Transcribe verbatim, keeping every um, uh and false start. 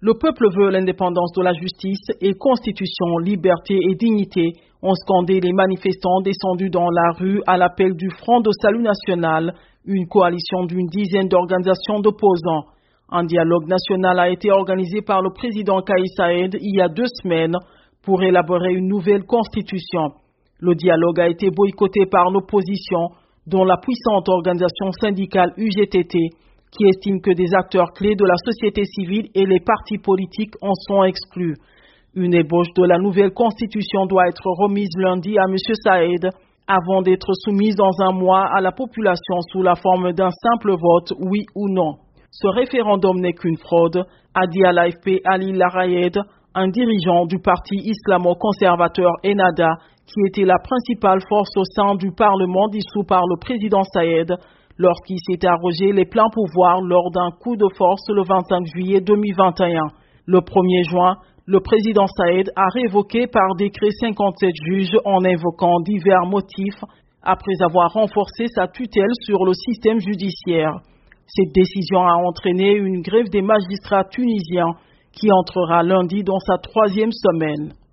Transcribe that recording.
Le peuple veut l'indépendance de la justice et constitution, liberté et dignité, ont scandé les manifestants descendus dans la rue à l'appel du Front de Salut National, une coalition d'une dizaine d'organisations d'opposants. Un dialogue national a été organisé par le président Kais Saied il y a deux semaines pour élaborer une nouvelle constitution. Le dialogue a été boycotté par l'opposition, dont la puissante organisation syndicale U G T T, qui estime que des acteurs clés de la société civile et les partis politiques en sont exclus. Une ébauche de la nouvelle constitution doit être remise lundi à M. Saied avant d'être soumise dans un mois à la population sous la forme d'un simple vote, oui ou non. Ce référendum n'est qu'une fraude, a dit à l'A F P Ali Larayed, un dirigeant du parti islamo-conservateur Ennahda, qui était la principale force au sein du Parlement dissous par le président Saied, lorsqu'il s'est arrogé les pleins pouvoirs lors d'un coup de force le vingt-cinq juillet deux mille vingt et un. Le premier juin, le président Saied a révoqué par décret cinquante-sept juges en invoquant divers motifs après avoir renforcé sa tutelle sur le système judiciaire. Cette décision a entraîné une grève des magistrats tunisiens qui entrera lundi dans sa troisième semaine.